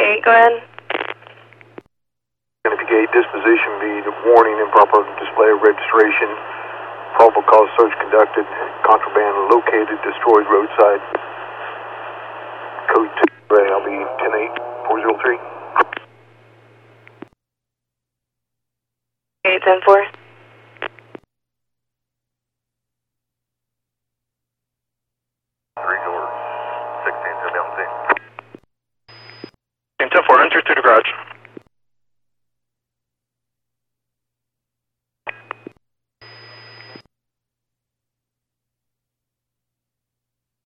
8, go ahead. Gate disposition be the warning, improper display of registration, probable cause search conducted, contraband located, destroyed roadside. Code 2, I'll be 108-403. 8-10-4. Three doors, 16 to 17. 10-4, enter to the garage.